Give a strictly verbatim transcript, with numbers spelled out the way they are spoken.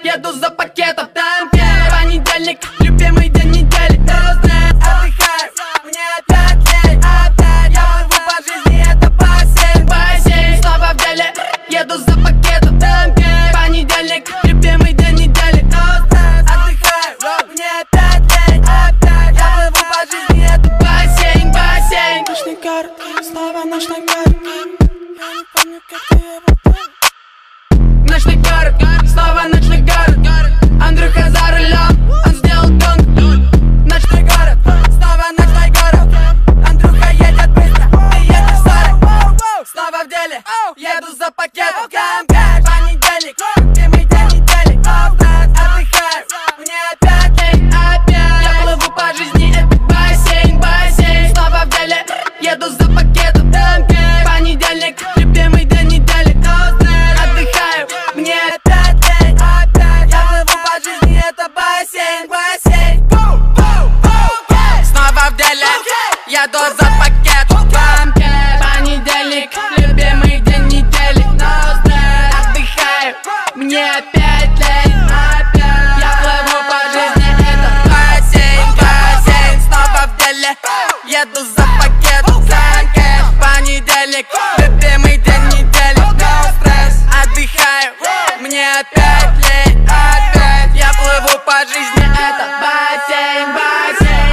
еду за пакетом. Танки, понедельник, любимый день недели. Отдыхаю, мне опять лень. Опять я плыву по жизни, это бассейн. Бассейн, снова в деле, еду за пакетом. Танки, понедельник, любимый день недели. Отдыхаю, мне опять лень. Опять я плыву по жизни, это бассейн. Бассейн, ночной город, снова ночной город. Я не помню, как ты его. Ночной город, снова ночной город. Андрюха за рулем, он сделал донг. Ночной город, снова ночной город. Андрюха едет быстро, ты едешь сорок. Снова в деле, еду за пакетом. Понедельник, любимый день недели. Отдыхаю, мне опять лень. Опять я плыву по жизни, это бассейн. Бассейн, снова в деле, еду за пакетом. Понедельник, любимый день недели. Отдыхаю, мне опять лень. Опять я плыву по жизни, это бассейн. Бассейн, снова в деле, еду за пакетом. Понедельник, любимый день недели. Отдыхаю, мне опять лень. Опять я плыву по жизни, это бассейн. Бассейн, снова в деле, еду за пакетом. Понедельник, любимый день недели. No стресс, отдыхаю, мне опять лень. Опять я плыву по жизни, это бассейн. Бассейн.